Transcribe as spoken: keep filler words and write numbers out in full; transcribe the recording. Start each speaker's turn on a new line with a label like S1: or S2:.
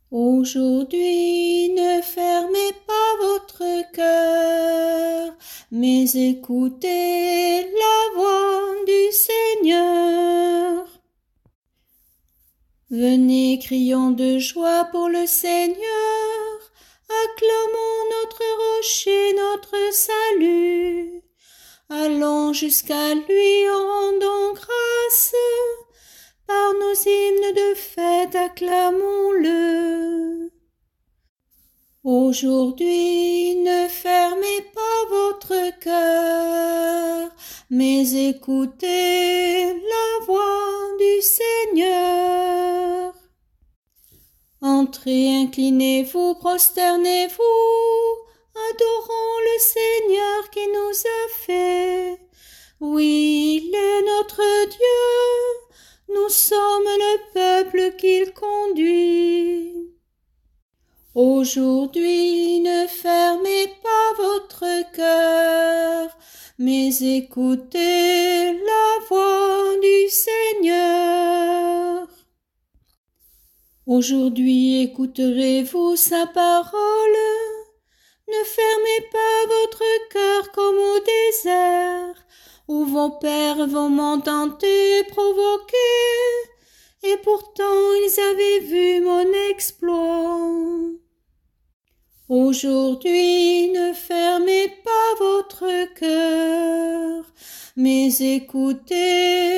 S1: Aujourd'hui, ne fermez pas votre cœur, mais écoutez la voix du Seigneur. Venez, crions de joie pour le Seigneur, acclamons notre rocher, notre salut. Allons jusqu'à lui en rendant grâce, par nos hymnes de fête acclamons-le. Aujourd'hui, ne fermez pas votre cœur, mais écoutez la voix du Seigneur. Entrez, inclinez-vous, prosternez-vous, adorons le Seigneur qui nous a fait. Oui, il est notre Dieu, nous sommes le peuple qu'il conduit. Aujourd'hui, ne fermez pas votre cœur, mais écoutez la voix du Seigneur. Aujourd'hui, écouterez-vous sa parole? Ne fermez pas votre cœur comme au désert, où vos pères vont m'ont tenté, provoqué, et pourtant ils avaient vu mon exploit. Aujourd'hui, ne fermez pas votre cœur, mais écoutez